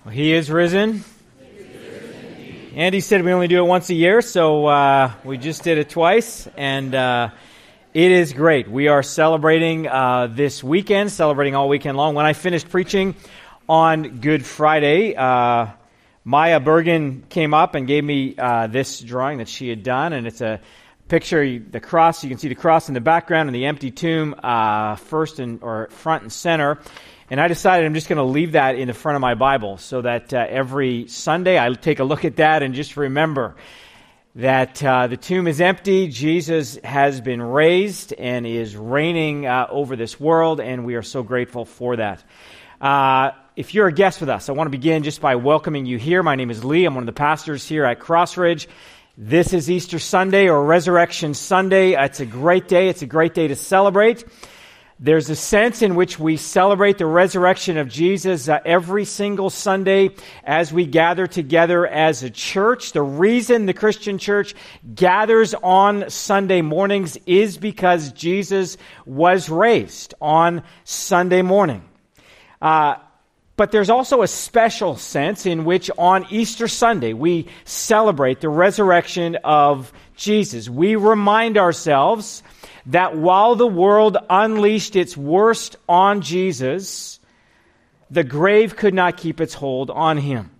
He is risen. Andy said we only do it once a year, so we just did it twice, and it is great. We are celebrating this weekend, celebrating all weekend long. When I finished preaching on Good Friday, Maya Bergen came up and gave me this drawing that she had done, and it's a picture, the cross. You can see the cross in the background and the empty tomb front and center. And I decided I'm just going to leave that in the front of my Bible so that every Sunday I take a look at that and just remember that the tomb is empty, Jesus has been raised and is reigning over this world, and we are so grateful for that. If you're a guest with us, I want to begin just by welcoming you here. My name is Lee. I'm one of the pastors here at Crossridge. This is Easter Sunday or Resurrection Sunday. It's a great day. It's a great day to celebrate. There's a sense in which we celebrate the resurrection of Jesus every single Sunday as we gather together as a church. The reason the Christian church gathers on Sunday mornings is because Jesus was raised on Sunday morning. But there's also a special sense in which on Easter Sunday we celebrate the resurrection of Jesus. We remind ourselves that while the world unleashed its worst on Jesus, the grave could not keep its hold on him.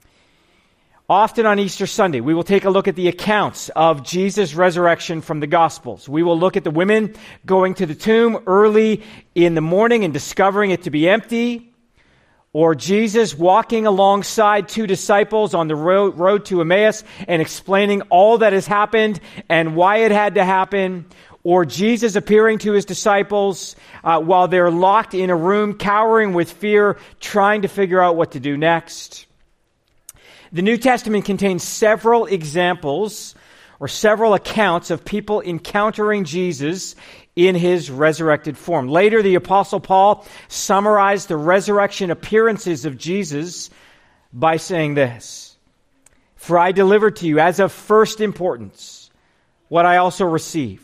Often on Easter Sunday, we will take a look at the accounts of Jesus' resurrection from the Gospels. We will look at the women going to the tomb early in the morning and discovering it to be empty, or Jesus walking alongside two disciples on the road to Emmaus and explaining all that has happened and why it had to happen, or Jesus appearing to his disciples while they're locked in a room, cowering with fear, trying to figure out what to do next. The New Testament contains several examples or several accounts of people encountering Jesus in his resurrected form. Later, the Apostle Paul summarized the resurrection appearances of Jesus by saying this: "For I delivered to you as of first importance what I also received,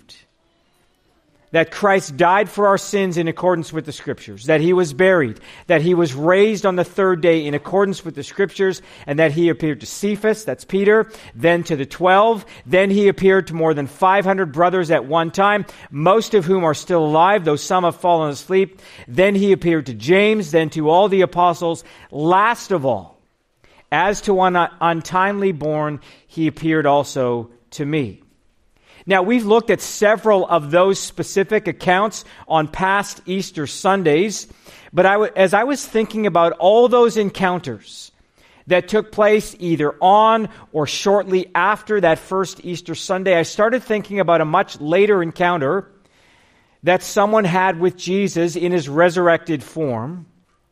that Christ died for our sins in accordance with the Scriptures, that he was buried, that he was raised on the third day in accordance with the Scriptures, and that he appeared to Cephas," that's Peter, "then to the 12. Then he appeared to more than 500 brothers at one time, most of whom are still alive, though some have fallen asleep. Then he appeared to James, then to all the apostles. Last of all, as to one untimely born, he appeared also to me." Now, we've looked at several of those specific accounts on past Easter Sundays, but as I was thinking about all those encounters that took place either on or shortly after that first Easter Sunday, I started thinking about a much later encounter that someone had with Jesus in his resurrected form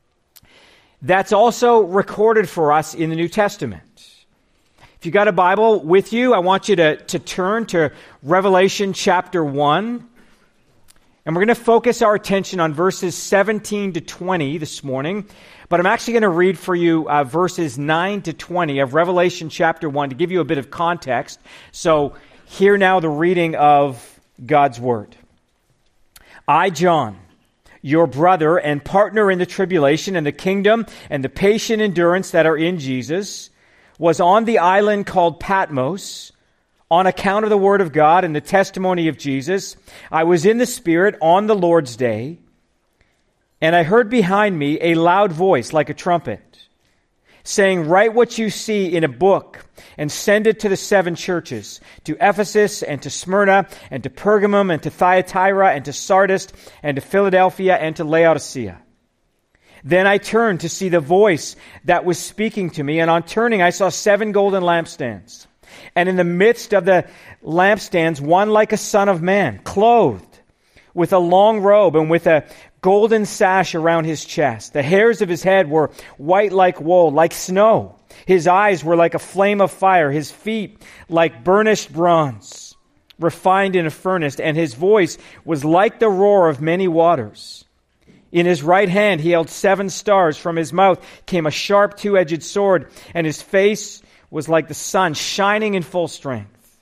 that's also recorded for us in the New Testament. If you got a Bible with you, I want you to turn to Revelation chapter 1. And we're going to focus our attention on verses 17 to 20 this morning. But I'm actually going to read for you verses 9 to 20 of Revelation chapter 1 to give you a bit of context. So hear now the reading of God's Word. "I, John, your brother and partner in the tribulation and the kingdom and the patient endurance that are in Jesus, was on the island called Patmos on account of the word of God and the testimony of Jesus. I was in the Spirit on the Lord's day, and I heard behind me a loud voice like a trumpet, saying, 'Write what you see in a book and send it to the 7 churches, to Ephesus and to Smyrna and to Pergamum and to Thyatira and to Sardis and to Philadelphia and to Laodicea.' Then I turned to see the voice that was speaking to me, and on turning I saw 7 golden lampstands. And in the midst of the lampstands, one like a son of man, clothed with a long robe and with a golden sash around his chest. The hairs of his head were white like wool, like snow. His eyes were like a flame of fire, his feet like burnished bronze, refined in a furnace, and his voice was like the roar of many waters. In his right hand he held 7 stars. From his mouth came a sharp 2-edged sword, and his face was like the sun shining in full strength.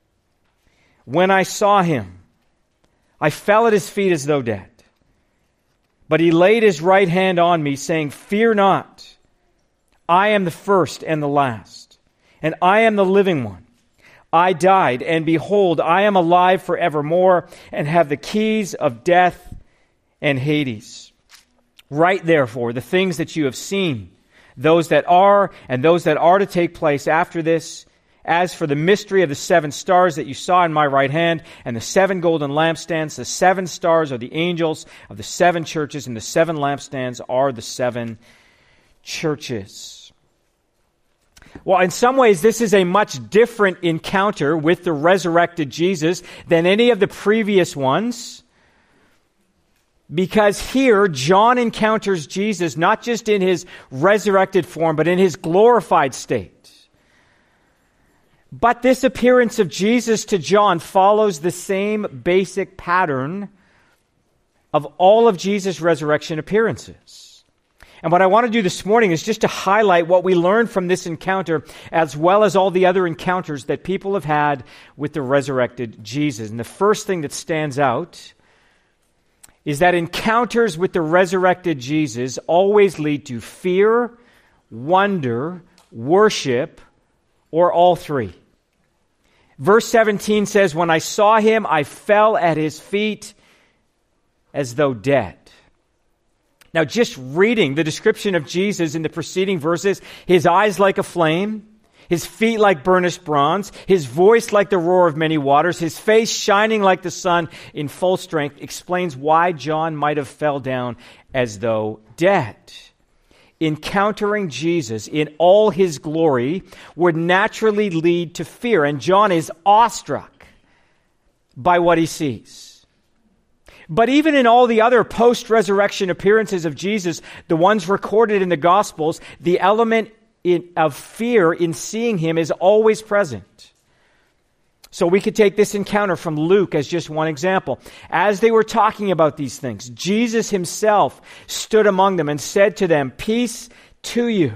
When I saw him, I fell at his feet as though dead. But he laid his right hand on me, saying, 'Fear not. I am the first and the last, and I am the living one. I died, and behold, I am alive forevermore, and have the keys of death and Hades. Write therefore the things that you have seen, those that are, and those that are to take place after this. As for the mystery of the 7 stars that you saw in my right hand, and the 7 golden lampstands, the 7 stars are the angels of the 7 churches, and the 7 lampstands are the 7 churches. Well, in some ways, this is a much different encounter with the resurrected Jesus than any of the previous ones. Because here, John encounters Jesus not just in his resurrected form, but in his glorified state. But this appearance of Jesus to John follows the same basic pattern of all of Jesus' resurrection appearances. And what I want to do this morning is just to highlight what we learned from this encounter, as well as all the other encounters that people have had with the resurrected Jesus. And the first thing that stands out is that encounters with the resurrected Jesus always lead to fear, wonder, worship, or all three. Verse 17 says, "When I saw him, I fell at his feet as though dead." Now, just reading the description of Jesus in the preceding verses, his eyes like a flame, his feet like burnished bronze, his voice like the roar of many waters, his face shining like the sun in full strength, explains why John might have fell down as though dead. Encountering Jesus in all his glory would naturally lead to fear, and John is awestruck by what he sees. But even in all the other post-resurrection appearances of Jesus, the ones recorded in the Gospels, the element of fear in seeing him is always present. So we could take this encounter from Luke as just one example. As they were talking about these things, Jesus himself stood among them and said to them, "Peace to you."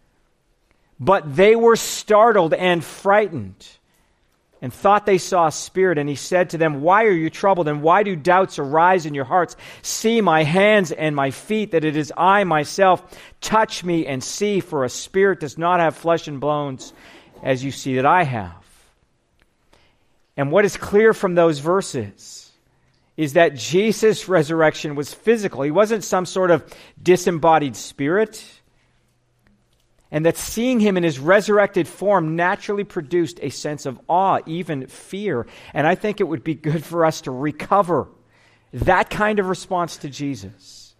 But they were startled and frightened and thought they saw a spirit. And he said to them, "Why are you troubled, and why do doubts arise in your hearts? See my hands and my feet, that it is I myself. Touch me and see, for a spirit does not have flesh and bones, as you see that I have." And what is clear from those verses is that Jesus' resurrection was physical. He wasn't some sort of disembodied spirit. And that seeing him in his resurrected form naturally produced a sense of awe, even fear. And I think it would be good for us to recover that kind of response to Jesus.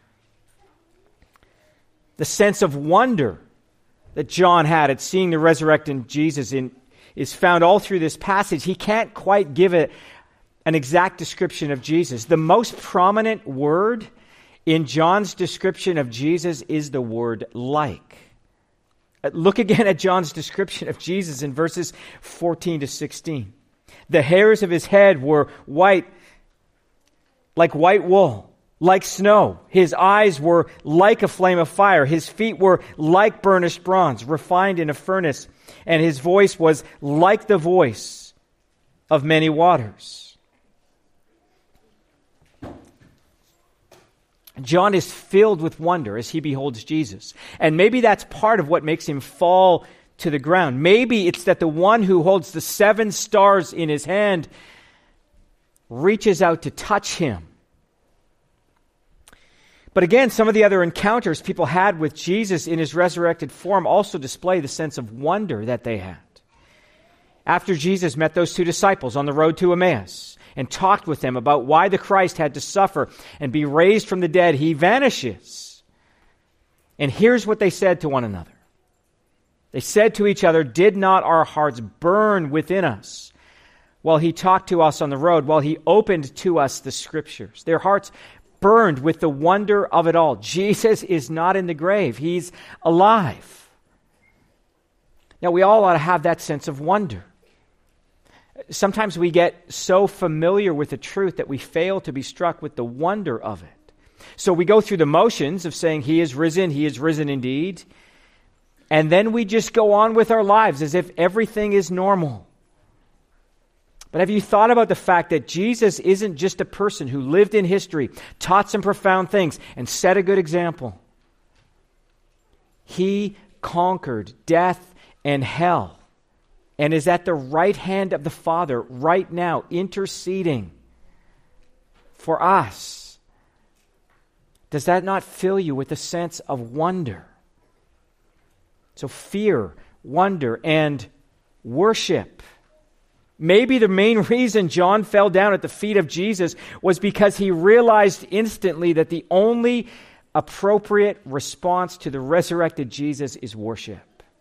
The sense of wonder that John had at seeing the resurrected Jesus is found all through this passage. He can't quite give it an exact description of Jesus. The most prominent word in John's description of Jesus is the word "like." Look again at John's description of Jesus in verses 14 to 16. "The hairs of his head were white, like white wool, like snow. His eyes were like a flame of fire. His feet were like burnished bronze, refined in a furnace. And his voice was like the voice of many waters." John is filled with wonder as he beholds Jesus. And maybe that's part of what makes him fall to the ground. Maybe it's that the one who holds the 7 stars in his hand reaches out to touch him. But again, some of the other encounters people had with Jesus in his resurrected form also display the sense of wonder that they had. After Jesus met those 2 disciples on the road to Emmaus and talked with them about why the Christ had to suffer and be raised from the dead, he vanishes. And here's what they said to one another. They said to each other, "Did not our hearts burn within us while he talked to us on the road, while he opened to us the Scriptures?" Their hearts burned with the wonder of it all. Jesus is not in the grave. He's alive. Now, we all ought to have that sense of wonder. Sometimes we get so familiar with the truth that we fail to be struck with the wonder of it. So we go through the motions of saying, he is risen indeed. And then we just go on with our lives as if everything is normal. But have you thought about the fact that Jesus isn't just a person who lived in history, taught some profound things, and set a good example? He conquered death and hell and is at the right hand of the Father right now, interceding for us. Does that not fill you with a sense of wonder? So fear, wonder, and worship. Maybe the main reason John fell down at the feet of Jesus was because he realized instantly that the only appropriate response to the resurrected Jesus is worship.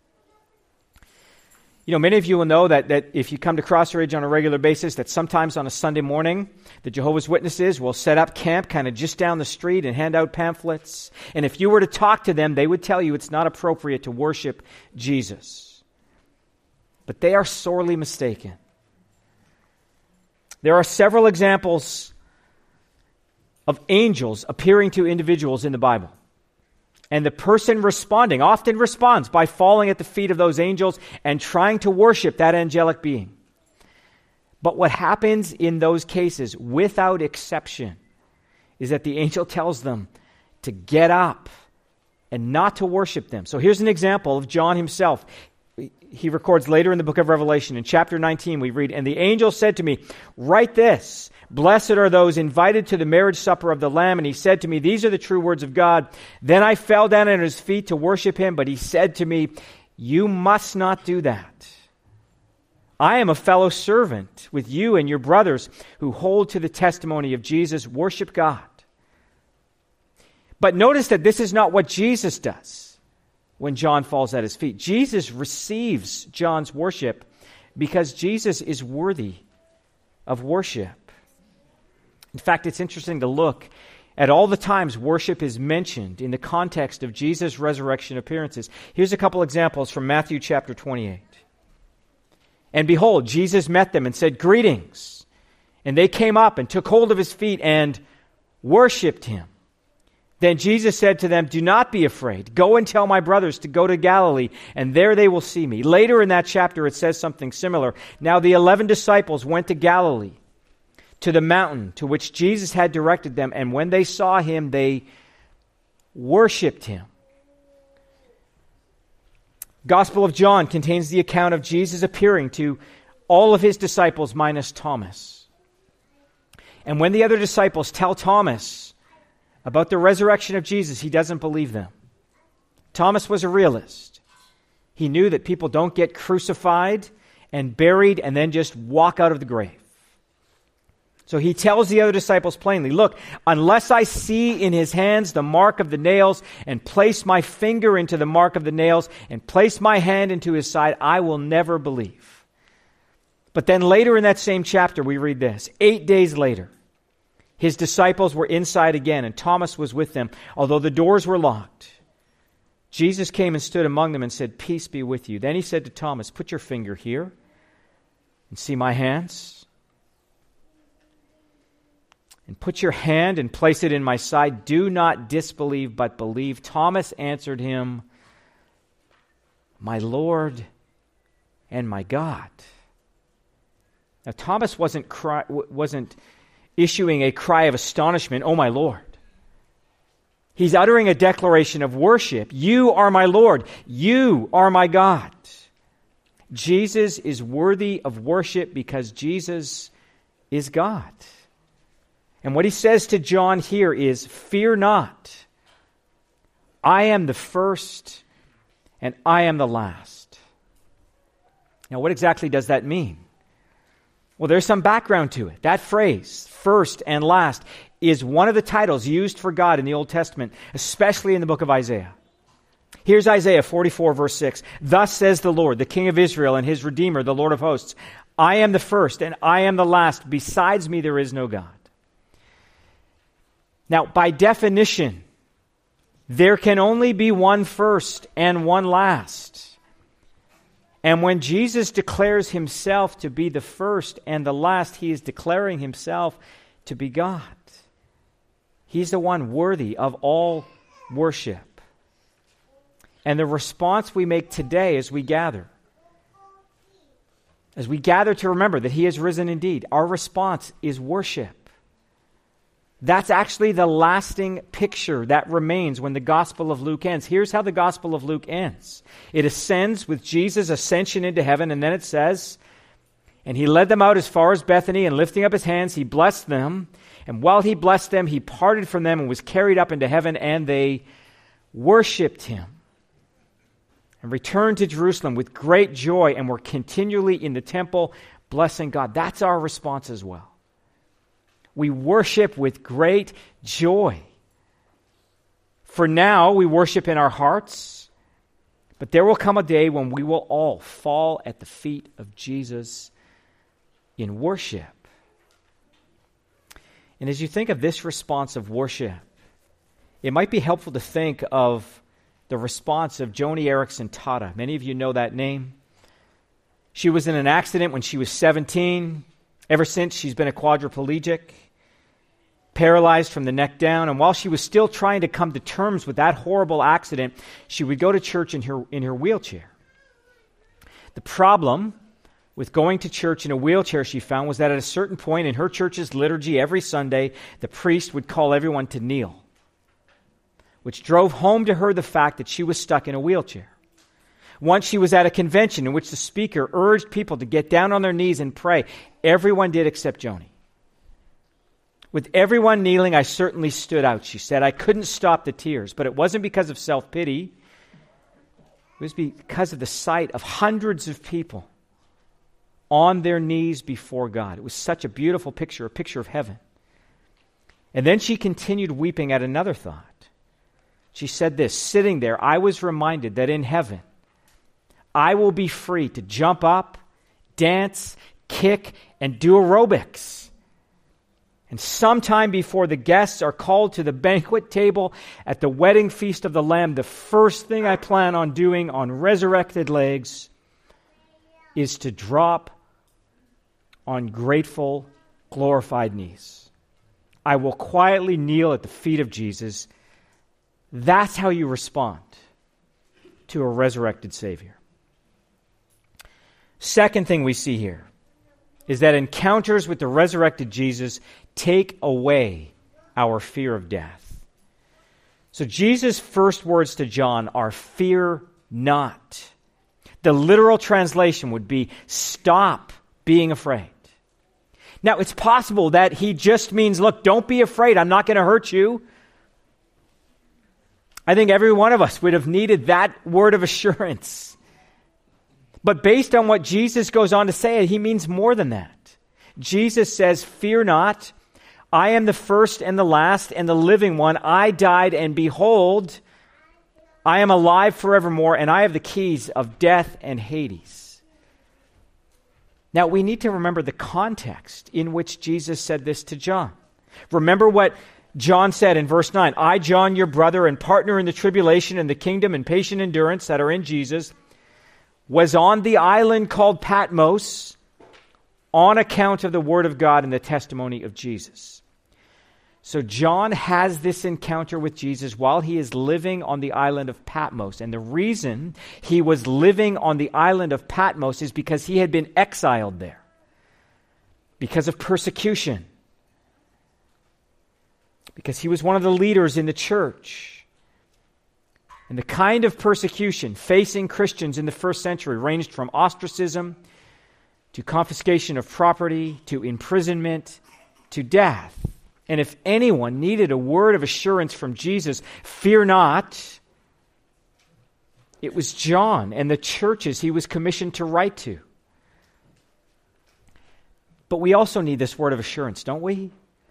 You know, many of you will know that if you come to Crossridge on a regular basis, that sometimes on a Sunday morning, the Jehovah's Witnesses will set up camp kind of just down the street and hand out pamphlets. And if you were to talk to them, they would tell you it's not appropriate to worship Jesus. But they are sorely mistaken. There are several examples of angels appearing to individuals in the Bible. And the person responding often responds by falling at the feet of those angels and trying to worship that angelic being. But what happens in those cases, without exception, is that the angel tells them to get up and not to worship them. So here's an example of John himself. He records later in the book of Revelation, in chapter 19, we read, "And the angel said to me, write this, blessed are those invited to the marriage supper of the Lamb. And he said to me, these are the true words of God. Then I fell down at his feet to worship him, but he said to me, you must not do that. I am a fellow servant with you and your brothers who hold to the testimony of Jesus. Worship God." But notice that this is not what Jesus does when John falls at his feet. Jesus receives John's worship because Jesus is worthy of worship. In fact, it's interesting to look at all the times worship is mentioned in the context of Jesus' resurrection appearances. Here's a couple examples from Matthew chapter 28. "And behold, Jesus met them and said, greetings. And they came up and took hold of his feet and worshipped him. Then Jesus said to them, do not be afraid. Go and tell my brothers to go to Galilee, and there they will see me." Later in that chapter, it says something similar. "Now the 11 disciples went to Galilee, to the mountain to which Jesus had directed them, and when they saw him, they worshipped him." Gospel of John contains the account of Jesus appearing to all of his disciples minus Thomas. And when the other disciples tell Thomas about the resurrection of Jesus, he doesn't believe them. Thomas was a realist. He knew that people don't get crucified and buried and then just walk out of the grave. So he tells the other disciples plainly, look, unless I see in his hands the mark of the nails and place my finger into the mark of the nails and place my hand into his side, I will never believe. But then later in that same chapter, we read this. 8 days later, his disciples were inside again, and Thomas was with them, although the doors were locked. Jesus came and stood among them and said, peace be with you. Then he said to Thomas, put your finger here and see my hands. And put your hand and place it in my side. Do not disbelieve, but believe. Thomas answered him, my Lord and my God. Now Thomas wasn't issuing a cry of astonishment, oh my Lord. He's uttering a declaration of worship. You are my Lord. You are my God. Jesus is worthy of worship because Jesus is God. And what he says to John here is, fear not. I am the first and I am the last. Now, what exactly does that mean? Well, there's some background to it. That phrase, first and last, is one of the titles used for God in the Old Testament, especially in the book of Isaiah. Here's Isaiah 44, verse 6. Thus says the Lord, the King of Israel and his Redeemer, the Lord of hosts, I am the first and I am the last. Besides me, there is no God. Now, by definition, there can only be one first and one last. And when Jesus declares himself to be the first and the last, he is declaring himself to be God. He's the one worthy of all worship. And the response we make today as we gather to remember that he has risen indeed, our response is worship. That's actually the lasting picture that remains when the Gospel of Luke ends. Here's how the Gospel of Luke ends. It ascends with Jesus' ascension into heaven, and then it says, "And he led them out as far as Bethany, and lifting up his hands, he blessed them. And while he blessed them, he parted from them and was carried up into heaven, and they worshipped him and returned to Jerusalem with great joy and were continually in the temple blessing God." That's our response as well. We worship with great joy. For now, we worship in our hearts, but there will come a day when we will all fall at the feet of Jesus in worship. And as you think of this response of worship, it might be helpful to think of the response of Joni Eareckson Tada. Many of you know that name. She was in an accident when she was 17. Ever since, she's been a quadriplegic, paralyzed from the neck down. And while she was still trying to come to terms with that horrible accident, she would go to church in her wheelchair. The problem with going to church in a wheelchair, she found, was that at a certain point in her church's liturgy every Sunday, the priest would call everyone to kneel, which drove home to her the fact that she was stuck in a wheelchair. Once she was at a convention in which the speaker urged people to get down on their knees and pray. Everyone did except Joni. "With everyone kneeling, I certainly stood out," she said. "I couldn't stop the tears, but it wasn't because of self-pity. It was because of the sight of hundreds of people on their knees before God." It was such a beautiful picture, a picture of heaven. And then she continued weeping at another thought. She said this, "Sitting there, I was reminded that in heaven, I will be free to jump up, dance, kick, and do aerobics. And sometime before the guests are called to the banquet table at the wedding feast of the Lamb, the first thing I plan on doing on resurrected legs is to drop on grateful, glorified knees. I will quietly kneel at the feet of Jesus." That's how you respond to a resurrected Savior. Second thing we see here is that encounters with the resurrected Jesus take away our fear of death. So Jesus' first words to John are, "Fear not." The literal translation would be, "Stop being afraid." Now, it's possible that he just means, look, don't be afraid. I'm not going to hurt you. I think every one of us would have needed that word of assurance. But based on what Jesus goes on to say, he means more than that. Jesus says, "Fear not. I am the first and the last and the living one. I died, and behold, I am alive forevermore, and I have the keys of death and Hades." Now, we need to remember the context in which Jesus said this to John. Remember what John said in verse 9, "I, John, your brother and partner in the tribulation and the kingdom and patient endurance that are in Jesus, was on the island called Patmos on account of the word of God and the testimony of Jesus." So John has this encounter with Jesus while he is living on the island of Patmos. And the reason he was living on the island of Patmos is because he had been exiled there because of persecution, because he was one of the leaders in the church. And the kind of persecution facing Christians in the first century ranged from ostracism to confiscation of property to imprisonment to death. And if anyone needed a word of assurance from Jesus, "Fear not," it was John and the churches he was commissioned to write to. But we also need this word of assurance, don't we?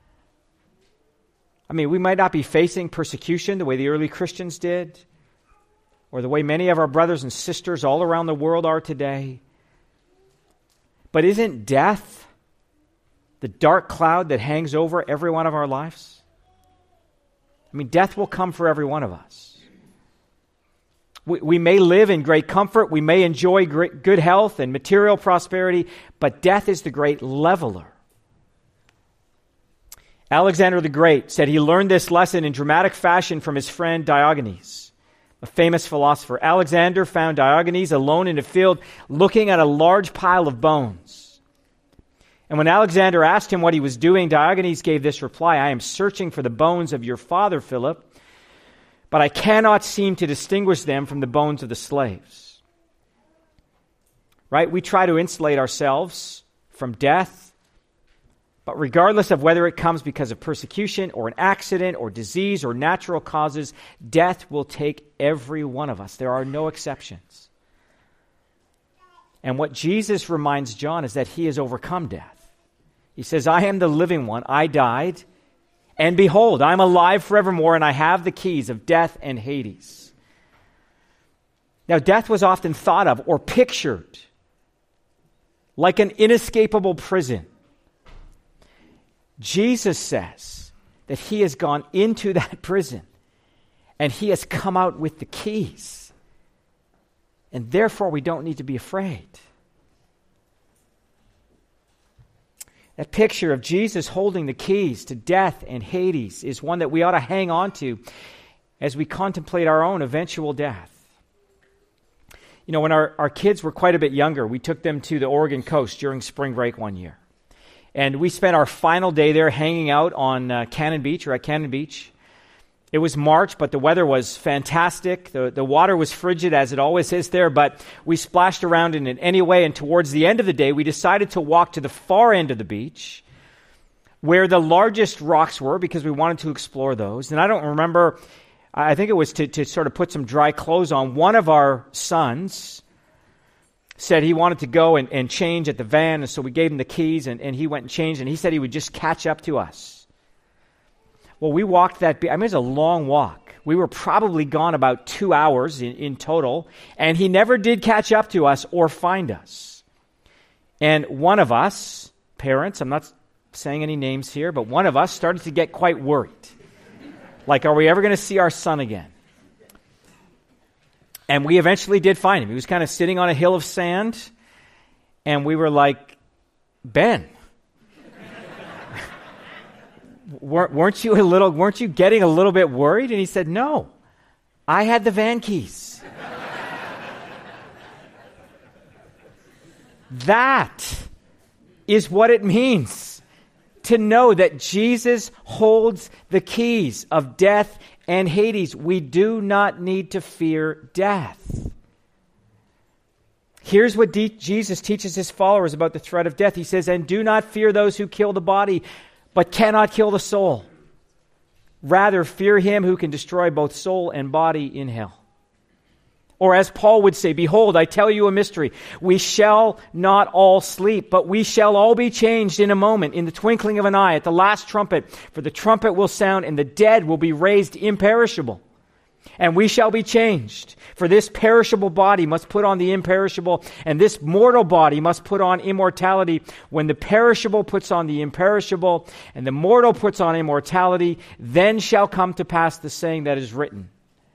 I mean, we might not be facing persecution the way the early Christians did, or the way many of our brothers and sisters all around the world are today. But isn't death the dark cloud that hangs over every one of our lives? I mean, death will come for every one of us. We may live in great comfort, we may enjoy good health and material prosperity, but death is the great leveler. Alexander the Great said he learned this lesson in dramatic fashion from his friend Diogenes, a famous philosopher. Alexander found Diogenes alone in a field looking at a large pile of bones. And when Alexander asked him what he was doing, Diogenes gave this reply, I am searching for the bones of your father, Philip, but I cannot seem to distinguish them from the bones of the slaves. Right? We try to insulate ourselves from death, but regardless of whether it comes because of persecution or an accident or disease or natural causes, death will take every one of us. There are no exceptions. And what Jesus reminds John is that he has overcome death. He says, I am the living one. I died, and behold, I'm alive forevermore, and I have the keys of death and Hades. Now, death was often thought of or pictured like an inescapable prison. Jesus says that he has gone into that prison, and he has come out with the keys. And therefore, we don't need to be afraid. That picture of Jesus holding the keys to death and Hades is one that we ought to hang on to as we contemplate our own eventual death. You know, when our kids were quite a bit younger, we took them to the Oregon coast during spring break one year. And we spent our final day there hanging out on Cannon Beach, or at Cannon Beach. It was March, but the weather was fantastic. The water was frigid, as it always is there, but we splashed around in it anyway, and towards the end of the day, we decided to walk to the far end of the beach, where the largest rocks were, because we wanted to explore those. And I don't remember, I think it was to sort of put some dry clothes on. One of our sons said he wanted to go and change at the van, and so we gave him the keys, and he went and changed, and he said he would just catch up to us. Well, we walked that, it was a long walk. We were probably gone about 2 hours in total, and he never did catch up to us or find us. And one of us, parents, I'm not saying any names here, but one of us started to get quite worried. Like, are we ever going to see our son again? And we eventually did find him. He was kind of sitting on a hill of sand, and we were like, Ben, weren't you getting a little bit worried? And he said, no, I had the van keys. That is what it means to know that Jesus holds the keys of death and Hades. We do not need to fear death. Here's what Jesus teaches his followers about the threat of death. He says, and do not fear those who kill the body, but cannot kill the soul. Rather, fear him who can destroy both soul and body in hell. Or as Paul would say, behold, I tell you a mystery. We shall not all sleep, but we shall all be changed in a moment, in the twinkling of an eye, at the last trumpet. For the trumpet will sound, and the dead will be raised imperishable. And we shall be changed. For this perishable body must put on the imperishable, and this mortal body must put on immortality. When the perishable puts on the imperishable, and the mortal puts on immortality, then shall come to pass the saying that is written.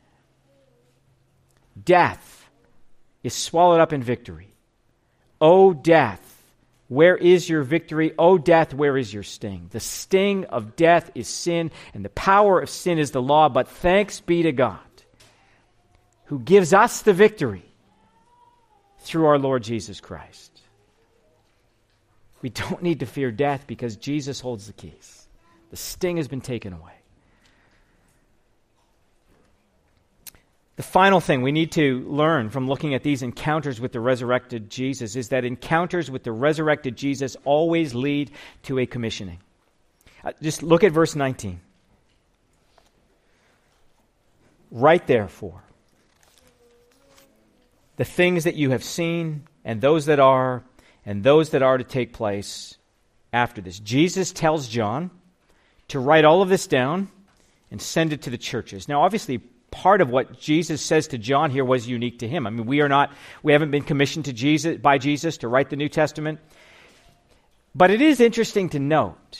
Death is swallowed up in victory. O death, where is your victory? O death, where is your sting? The sting of death is sin, and the power of sin is the law. But thanks be to God, who gives us the victory through our Lord Jesus Christ. We don't need to fear death because Jesus holds the keys. The sting has been taken away. The final thing we need to learn from looking at these encounters with the resurrected Jesus is that encounters with the resurrected Jesus always lead to a commissioning. Just look at verse 19. Write therefore the things that you have seen, and those that are to take place after this. Jesus tells John to write all of this down and send it to the churches. Now, obviously, part of what Jesus says to John here was unique to him. I mean, we haven't been commissioned by Jesus to write the New Testament. But it is interesting to note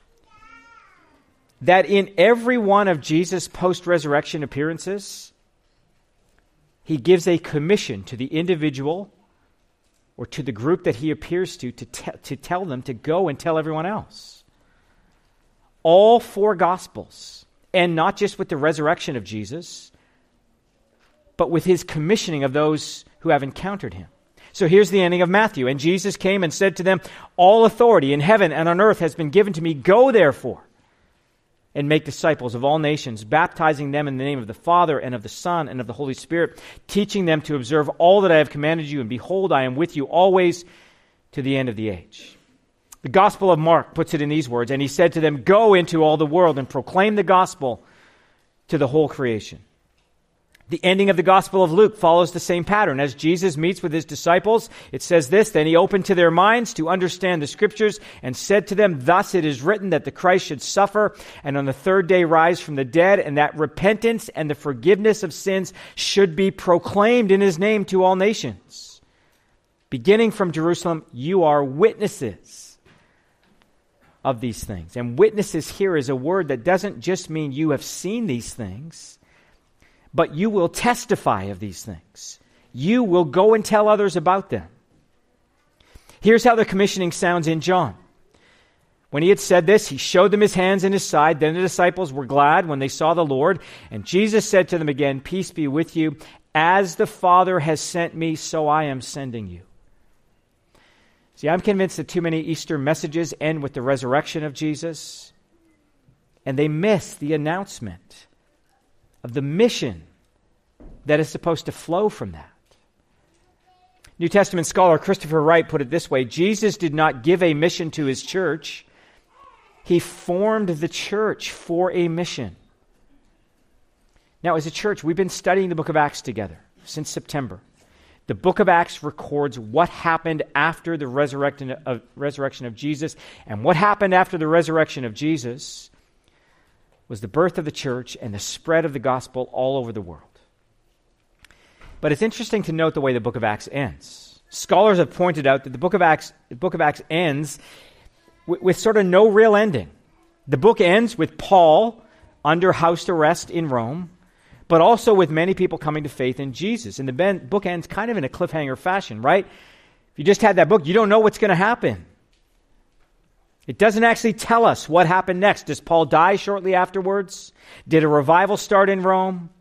that in every one of Jesus' post-resurrection appearances, he gives a commission to the individual or to the group that he appears to tell them to go and tell everyone else. All four Gospels, and not just with the resurrection of Jesus, but with his commissioning of those who have encountered him. So here's the ending of Matthew. And Jesus came and said to them, all authority in heaven and on earth has been given to me. Go therefore and make disciples of all nations, baptizing them in the name of the Father and of the Son and of the Holy Spirit, teaching them to observe all that I have commanded you. And behold, I am with you always to the end of the age. The Gospel of Mark puts it in these words, and he said to them, go into all the world and proclaim the gospel to the whole creation. The ending of the Gospel of Luke follows the same pattern. As Jesus meets with his disciples, it says this, then he opened to their minds to understand the Scriptures and said to them, thus it is written that the Christ should suffer and on the third day rise from the dead, and that repentance and the forgiveness of sins should be proclaimed in his name to all nations. Beginning from Jerusalem, you are witnesses of these things. And witnesses here is a word that doesn't just mean you have seen these things, but you will testify of these things. You will go and tell others about them. Here's how the commissioning sounds in John. When he had said this, he showed them his hands and his side. Then the disciples were glad when they saw the Lord. And Jesus said to them again, peace be with you. As the Father has sent me, so I am sending you. See, I'm convinced that too many Easter messages end with the resurrection of Jesus, and they miss the announcement of the mission that is supposed to flow from that. New Testament scholar Christopher Wright put it this way, Jesus did not give a mission to his church. He formed the church for a mission. Now, as a church, we've been studying the book of Acts together since September. The book of Acts records what happened after the resurrection of Jesus, and what happened after the resurrection of Jesus was the birth of the church and the spread of the gospel all over the world. But it's interesting to note the way the book of Acts ends. Scholars have pointed out that the book of Acts ends with sort of no real ending. The book ends with Paul under house arrest in Rome, but also with many people coming to faith in Jesus. And the book ends kind of in a cliffhanger fashion, right? If you just had that book, you don't know what's going to happen. It doesn't actually tell us what happened next. Does Paul die shortly afterwards? Did a revival start in Rome?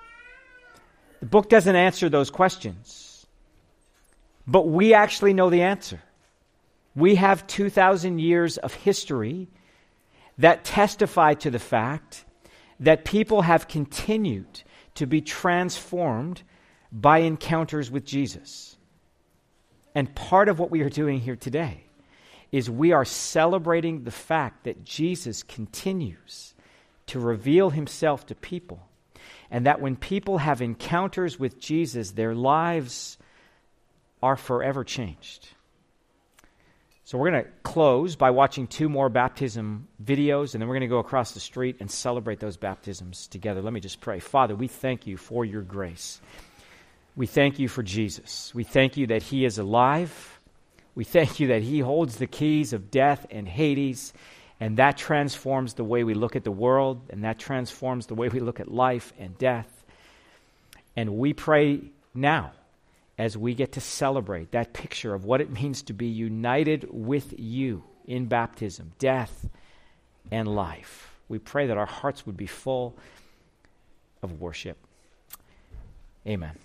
The book doesn't answer those questions. But we actually know the answer. We have 2,000 years of history that testify to the fact that people have continued to be transformed by encounters with Jesus. And part of what we are doing here today is we are celebrating the fact that Jesus continues to reveal himself to people, and that when people have encounters with Jesus, their lives are forever changed. So we're going to close by watching 2 more baptism videos, and then we're going to go across the street and celebrate those baptisms together. Let me just pray. Father, we thank you for your grace. We thank you for Jesus. We thank you that he is alive. We thank you that he holds the keys of death and Hades, and that transforms the way we look at the world, and that transforms the way we look at life and death. And we pray now, as we get to celebrate that picture of what it means to be united with you in baptism, death and life. We pray that our hearts would be full of worship. Amen.